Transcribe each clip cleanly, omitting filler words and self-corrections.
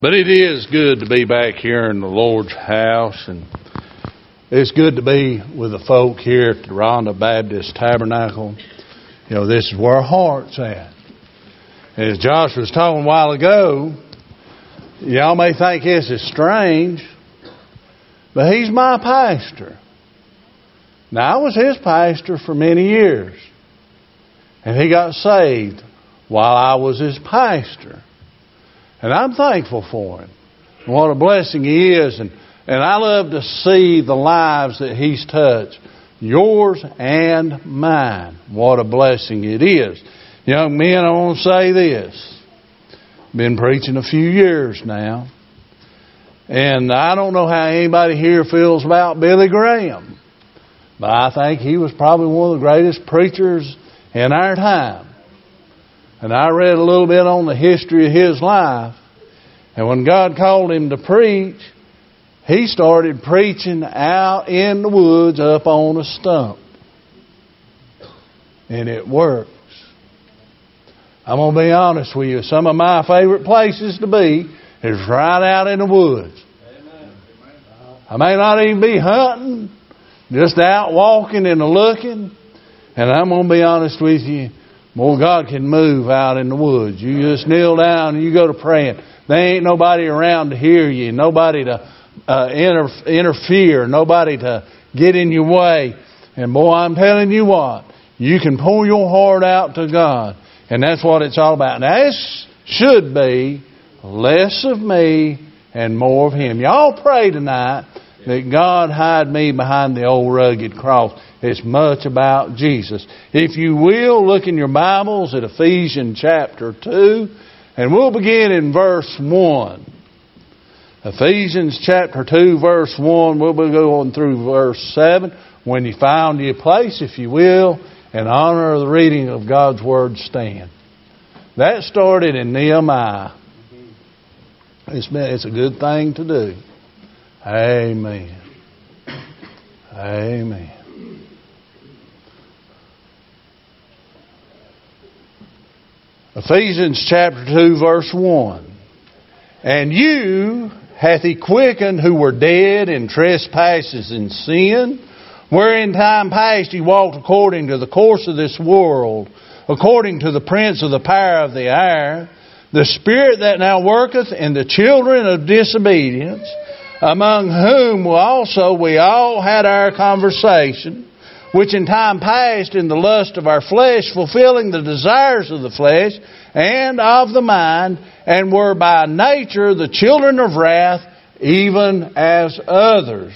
But it is good to be back here in the Lord's house, and it's good to be with the folk here at the Ronda Baptist Tabernacle. You know, this is where our heart's at. As Josh was talking a while ago, y'all may think this is strange, but he's my pastor. Now, I was his pastor for many years, and he got saved while I was his pastor. And I'm thankful for him. What a blessing he is. And I love to see the lives that he's touched. Yours and mine. What a blessing it is. Young men, I want to say this. Been preaching a few years now. And I don't know how anybody here feels about Billy Graham. But I think he was probably one of the greatest preachers in our time. And I read a little bit on the history of his life. And when God called him to preach, he started preaching out in the woods up on a stump. And it works. I'm going to be honest with you. Some of my favorite places to be is right out in the woods. I may not even be hunting, just out walking and looking. And I'm going to be honest with you. More God can move out in the woods. You just kneel down and you go to praying. There ain't nobody around to hear you. Nobody to interfere. Nobody to get in your way. And boy, I'm telling you what. You can pour your heart out to God. And that's what it's all about. Now, this should be less of me and more of Him. Y'all pray tonight that God hide me behind the old rugged cross. It's much about Jesus. If you will, look in your Bibles at Ephesians chapter 2, and we'll begin in verse 1. Ephesians chapter 2, verse 1. We'll be going through verse 7. When you find your place, if you will, in honor of the reading of God's Word, stand. That started in Nehemiah. It's a good thing to do. Amen. Amen. Ephesians chapter 2, verse 1. And you hath He quickened who were dead in trespasses and sin, where in time past ye walked according to the course of this world, according to the prince of the power of the air, the spirit that now worketh in the children of disobedience, among whom also we all had our conversation, which in time past in the lust of our flesh, fulfilling the desires of the flesh and of the mind, and were by nature the children of wrath, even as others.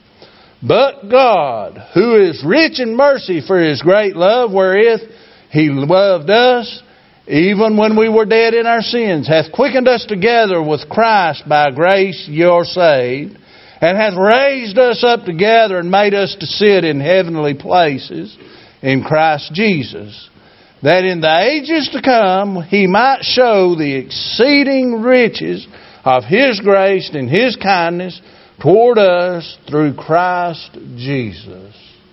But God, who is rich in mercy for His great love, wherewith He loved us, even when we were dead in our sins, hath quickened us together with Christ. By grace you are saved, and hath raised us up together and made us to sit in heavenly places in Christ Jesus, that in the ages to come He might show the exceeding riches of His grace and His kindness toward us through Christ Jesus.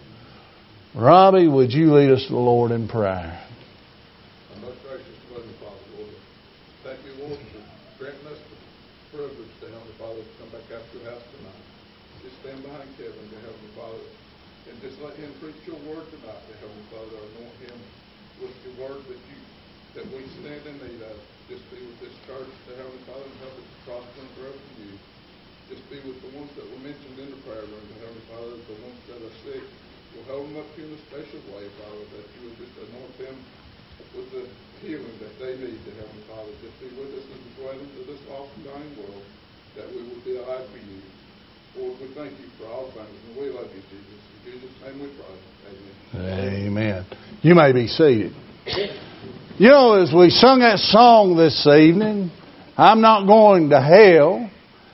Robbie, would you lead us to the Lord in prayer? Most gracious Heavenly Father, Lord, thank you, Lord, for granting us the privilege, to Heavenly Father, to come back out to your house tonight. Just stand behind Kevin, to Heavenly Father, and just let him preach your word tonight, to Heavenly Father. Anoint him with your word that we stand in need of. Just be with this church, to Heavenly Father, and help us to prosper and grow from you. Just be with the ones that were mentioned in the prayer room, to Heavenly Father, the ones that are sick. You'll hold them up to you in a special way, Father, that you will just anoint them with the healing that they need, to Heavenly Father. Just be with us as we go into this lost and dying world, that we will be alive for you. Lord, we thank you for all things, and we love you, Jesus. In Jesus' name we pray. Amen. Amen. You may be seated. You know, as we sung that song this evening, I'm not going to hell.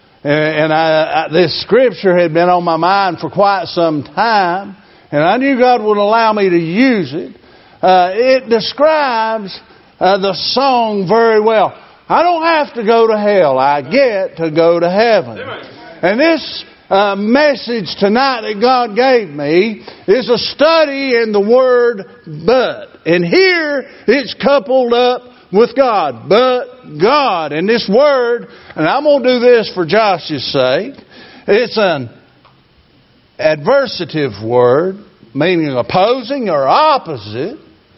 And this scripture had been on my mind for quite some time, and I knew God would allow me to use it. It describes the song very well. I don't have to go to hell. I get to go to heaven. And this message tonight that God gave me is a study in the word but. And here it's coupled up with God. But God. And this word, and I'm going to do this for Josh's sake, it's an adversative word, meaning opposing or opposite.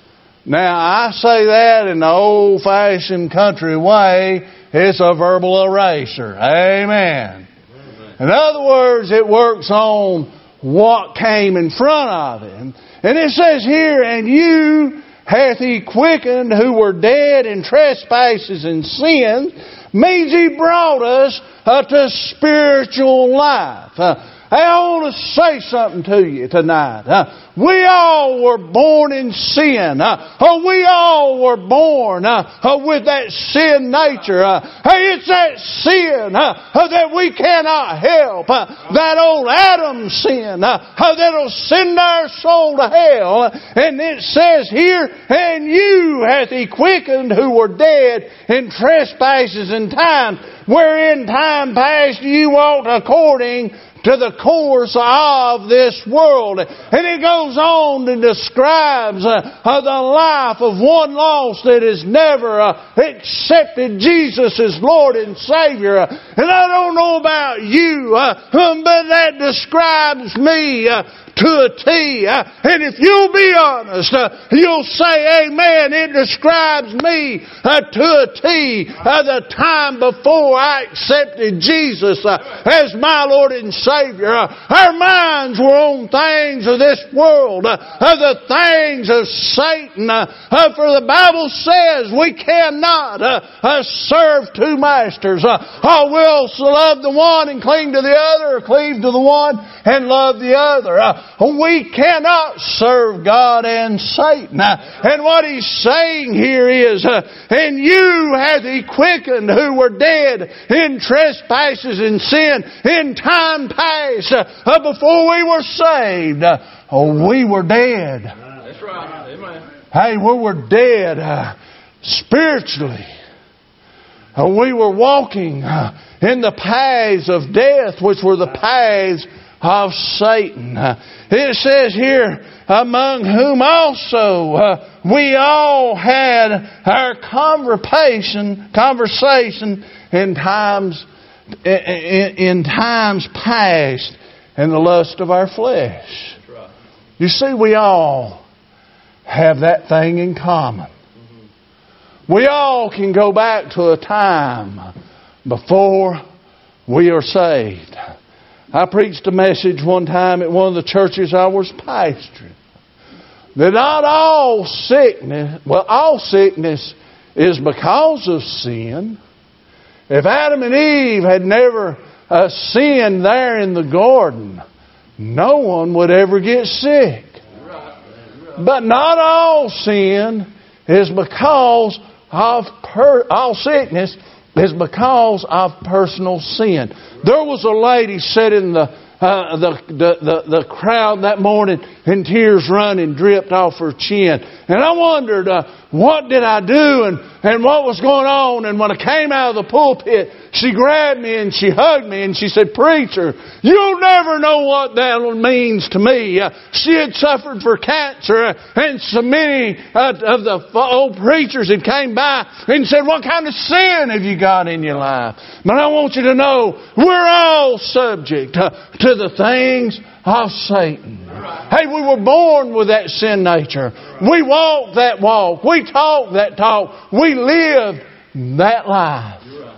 Now, I say that in the old-fashioned country way. It's a verbal eraser. Amen. In other words, it works on what came in front of it. And it says here, and you hath He quickened who were dead in trespasses and sins, means He brought us to spiritual life. I want to say something to you tonight. We all were born in sin. We all were born with that sin nature. It's that sin that we cannot help. That old Adam sin that'll send our soul to hell. And it says here, and you hath He quickened who were dead in trespasses and time, wherein time past you walked according to the course of this world. And it goes on and describes the life of one lost that has never accepted Jesus as Lord and Savior. And I don't know about you, but that describes me to a T. And if you'll be honest, you'll say amen. It describes me to a T. The time before I accepted Jesus as my Lord and Savior. Our minds were on things of this world, the things of Satan. For the Bible says we cannot serve two masters. We'll love the one and cling to the other, or cleave to the one and love the other. We cannot serve God and Satan. And what He's saying here is, and you hath He quickened who were dead in trespasses and sin in time past, before we were saved. We were dead. That's right. Amen. Hey, we were dead spiritually. We were walking in the paths of death, which were the paths of Satan. It says here, among whom also we all had our conversation in times past, in the lust of our flesh. You see, we all have that thing in common. We all can go back to a time before we are saved. I preached a message one time at one of the churches I was pastoring, that not all sickness is because of sin. If Adam and Eve had never sinned there in the garden, no one would ever get sick. But not all sin is because of all sickness is because of personal sin. There was a lady sat in the crowd that morning, and tears running dripped off her chin. And I wondered, what did I do and what was going on? And when I came out of the pulpit, she grabbed me and she hugged me and she said, "Preacher, you'll never know what that means to me." She had suffered for cancer, and so many of the old preachers had came by and said, "What kind of sin have you got in your life?" But I want you to know, we're all subject to the things of Satan. Hey, we were born with that sin nature. We walked that walk. We talked that talk. We lived that life.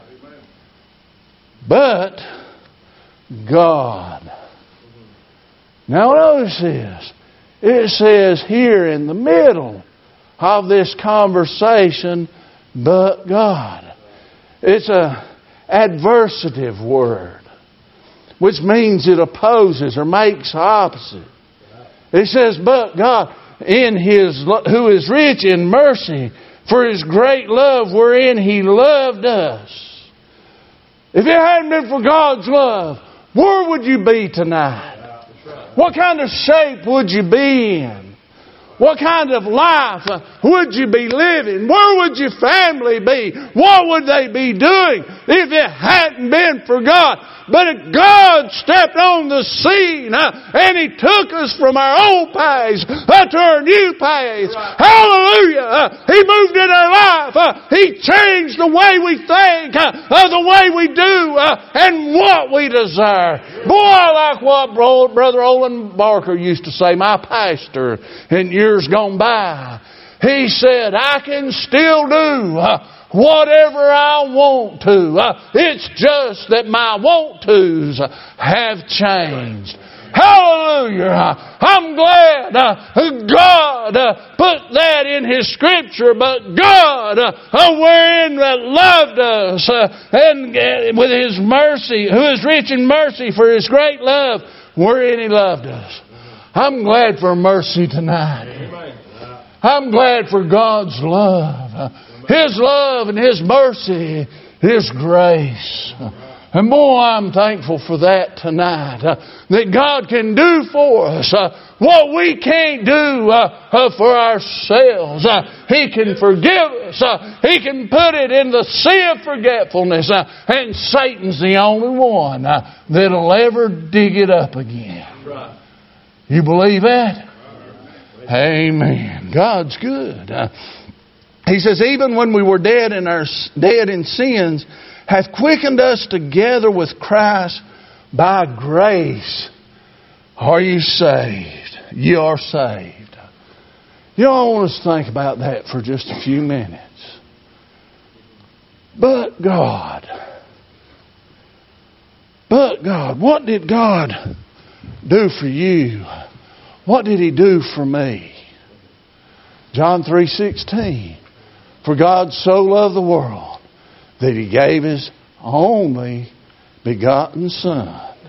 But God. Now notice this. It says here in the middle of this conversation, but God. It's an adversative word, which means it opposes or makes opposite. It says, but God, who is rich in mercy, for His great love wherein He loved us. If it hadn't been for God's love, where would you be tonight? What kind of shape would you be in? What kind of life would you be living? Where would your family be? What would they be doing if it hadn't been for God? But God stepped on the scene and He took us from our old paths to our new paths. Hallelujah! He moved in our life. He changed the way we think, the way we do, and what we desire. Boy, I like what Brother Olin Barker used to say, my pastor in years gone by. He said, I can still do whatever I want to. It's just that my want tos have changed. Hallelujah! I'm glad God put that in His Scripture, but God, wherein that loved us, and with His mercy, who is rich in mercy for His great love, wherein He loved us. I'm glad for mercy tonight. I'm glad for God's love. His love and His mercy, His grace. And boy, I'm thankful for that tonight. That God can do for us what we can't do for ourselves. He can forgive us. He can put it in the sea of forgetfulness. And Satan's the only one that'll ever dig it up again. You believe that? Amen. God's good. He says, even when we were dead in sins, hath quickened us together with Christ. By grace are you saved. You are saved. You know, I want us to think about that for just a few minutes. But God, what did God do for you? What did He do for me? John 3:16. For God so loved the world that He gave His only begotten Son.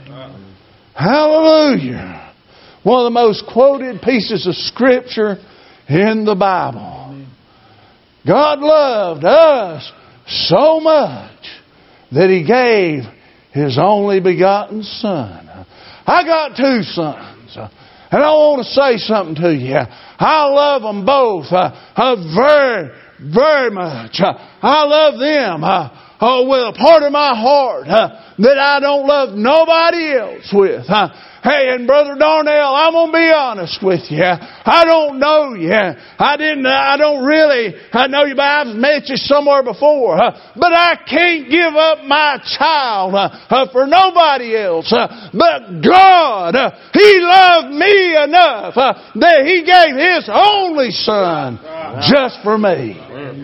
Hallelujah! One of the most quoted pieces of Scripture in the Bible. God loved us so much that He gave His only begotten Son. I got two sons. And I want to say something to you. I love them both very, very much. I love them with a part of my heart that I don't love nobody else with. Hey, and Brother Darnell, I'm going to be honest with you. I don't know you. I know you, but I've met you somewhere before. But I can't give up my child for nobody else. But God, He loved me enough that He gave His only Son just for me.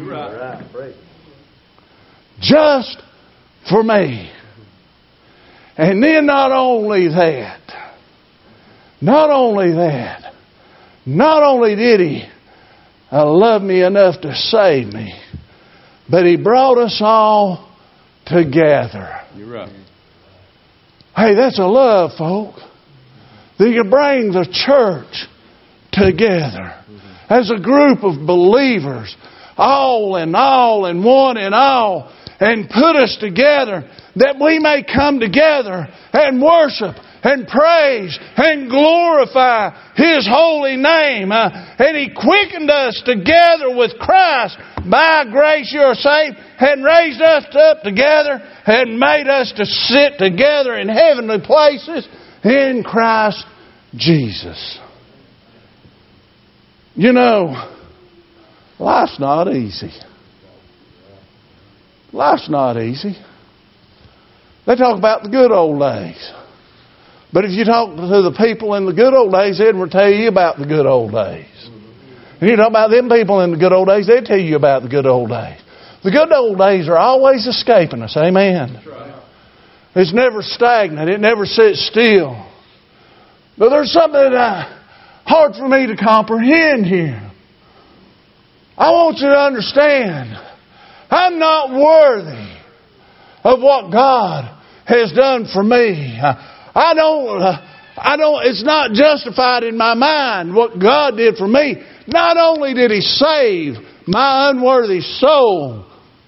Just for me. And then not only did He love me enough to save me, but He brought us all together. You're right. Hey, that's a love, folk. That you bring the church together as a group of believers, all and one and all, and put us together that we may come together and worship and praise and glorify His holy name. And He quickened us together with Christ. By grace you are saved, and raised us up together and made us to sit together in heavenly places in Christ Jesus. You know, life's not easy. Life's not easy. They talk about the good old days. But if you talk to the people in the good old days, they'd tell you about the good old days. And you talk about them people in the good old days, they'd tell you about the good old days. The good old days are always escaping us. Amen. It's never stagnant. It never sits still. But there's something that's hard for me to comprehend here. I want you to understand, I'm not worthy of what God has done for me. I don't, it's not justified in my mind what God did for me. Not only did He save my unworthy soul,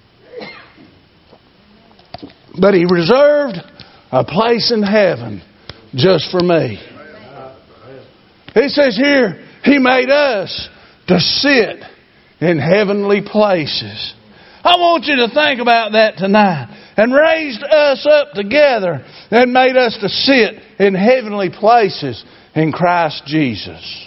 but He reserved a place in heaven just for me. It says here, He made us to sit in heavenly places. I want you to think about that tonight. and raised us up together and made us to sit in heavenly places in Christ Jesus.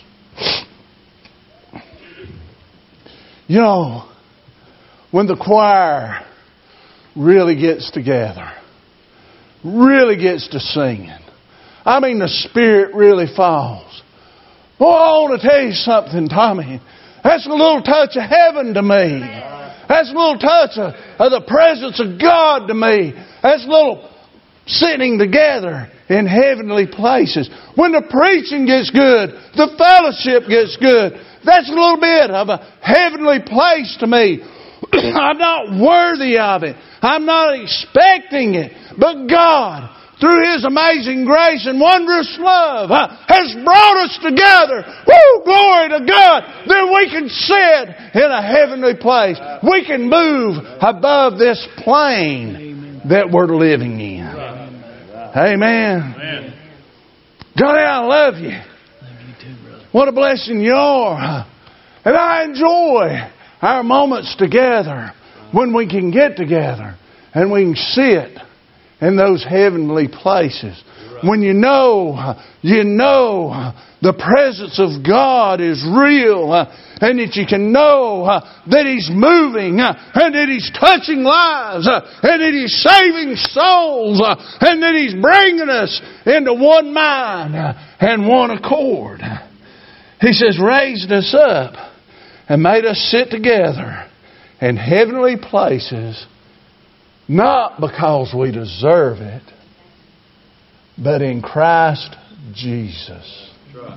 You know, when the choir really gets together, really gets to singing, I mean the Spirit really falls. Boy, I want to tell you something, Tommy. That's a little touch of heaven to me. That's a little touch of the presence of God to me. That's a little sitting together in heavenly places. When the preaching gets good, the fellowship gets good. That's a little bit of a heavenly place to me. I'm not worthy of it. I'm not expecting it. But God, through His amazing grace and wondrous love, has brought us together. Woo! Glory to God! Then we can sit in a heavenly place. We can move above this plane that we're living in. Amen. God, I love you. What a blessing you are. And I enjoy our moments together when we can get together and we can sit in those heavenly places. When you know the presence of God is real, and that you can know that He's moving, and that He's touching lives, and that He's saving souls, and that He's bringing us into one mind and one accord. He says, raised us up and made us sit together in heavenly places, not because we deserve it, but in Christ Jesus.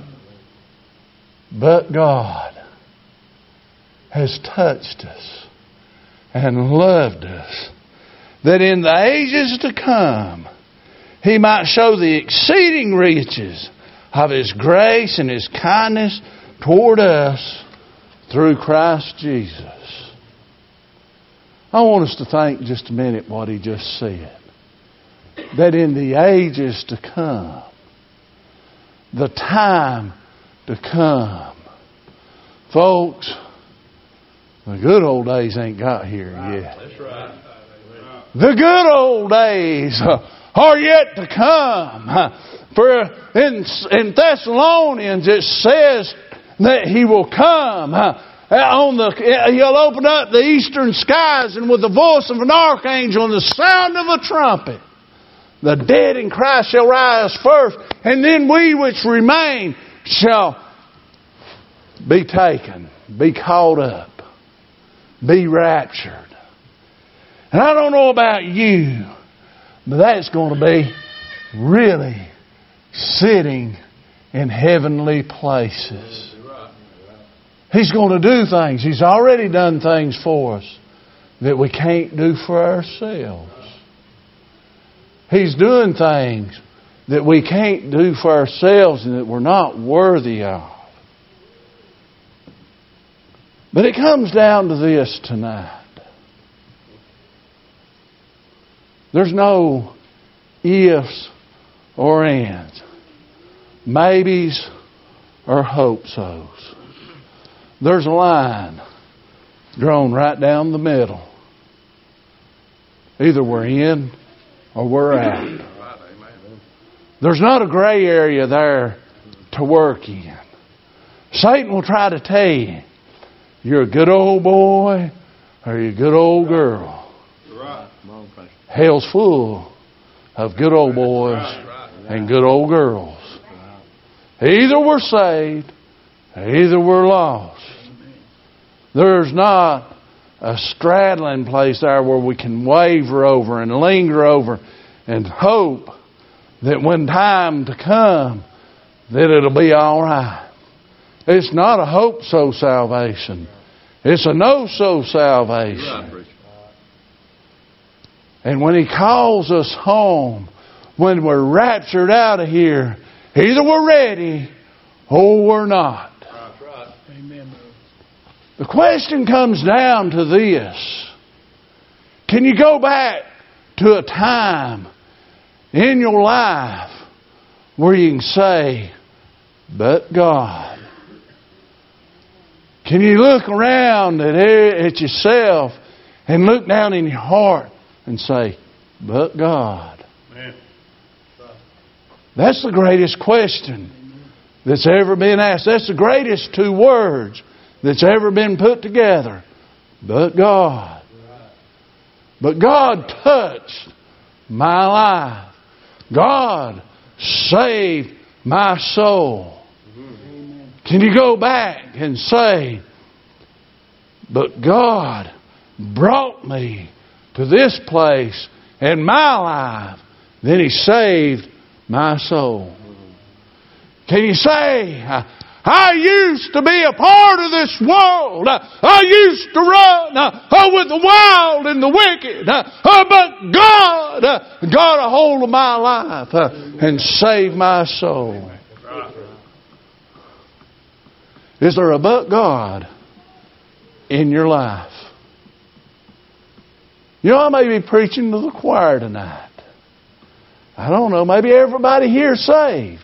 But God has touched us and loved us, that in the ages to come He might show the exceeding riches of His grace and His kindness toward us through Christ Jesus. I want us to think just a minute what He just said. That in the ages to come, the time to come, folks, the good old days ain't got here yet. That's right. The good old days are yet to come. For in Thessalonians it says that He will come. He'll open up the eastern skies, and with the voice of an archangel and the sound of a trumpet, the dead in Christ shall rise first, and then we which remain shall be taken, be caught up, be raptured. And I don't know about you, but that's going to be really sitting in heavenly places. He's going to do things. He's already done things for us that we can't do for ourselves. He's doing things that we can't do for ourselves and that we're not worthy of. But it comes down to this tonight. There's no ifs or ands, maybes or hope-sos. There's a line drawn right down the middle. Either we're in or we're out. There's not a gray area there to work in. Satan will try to tell you, you're a good old boy or you're a good old girl. Hell's full of good old boys and good old girls. Either we're saved, either we're lost. There's not a straddling place there where we can waver over and linger over and hope that when time to come that it'll be all right. It's not a hope-so salvation. It's a no-so salvation. And when He calls us home, when we're raptured out of here, either we're ready or we're not. Amen. The question comes down to this. Can you go back to a time in your life where you can say, but God? Can you look around at yourself and look down in your heart and say, but God. Amen. That's the greatest question that's ever been asked. That's the greatest two words that's ever been put together. But God. But God touched my life. God saved my soul. Can you go back and say, but God brought me to this place in my life, then He saved my soul. Can you say, I used to be a part of this world. I used to run with the wild and the wicked. But God got a hold of my life and saved my soul. Is there a but God in your life? You know, I may be preaching to the choir tonight. I don't know, maybe everybody here is saved.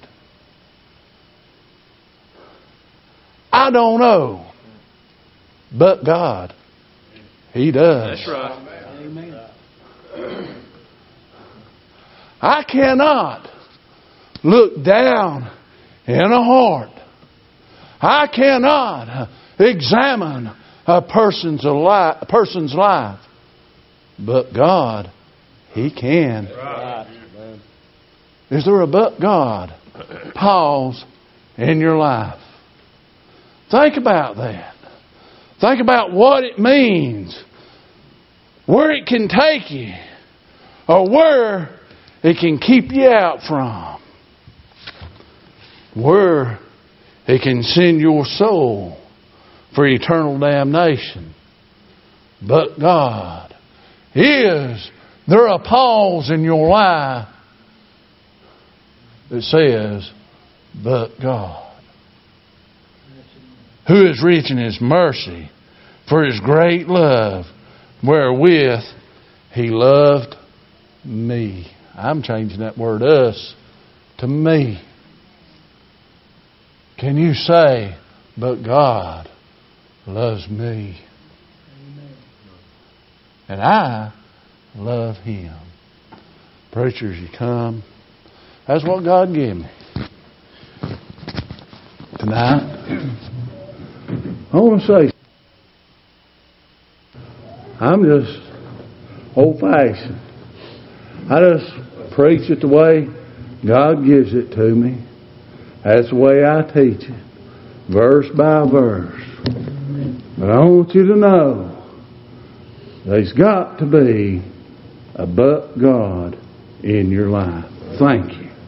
I don't know. But God, He does. That's right. Amen. I cannot look down in a heart. I cannot examine a person's life. But God, He can. Right. Is there a but God pause in your life? Think about that. Think about what it means. Where it can take you. Or where it can keep you out from. Where it can send your soul for eternal damnation. But God, is there a pause in your life that says, but God? Who is rich in His mercy for His great love, wherewith He loved me. I'm changing that word us to me. Can you say, but God loves me? Amen. And I love Him. Preachers, you come. That's what God gave me. Tonight, I want to say, I'm just old-fashioned. I just preach it the way God gives it to me. That's the way I teach it, verse by verse. But I want you to know there's got to be a but God in your life. Thank you.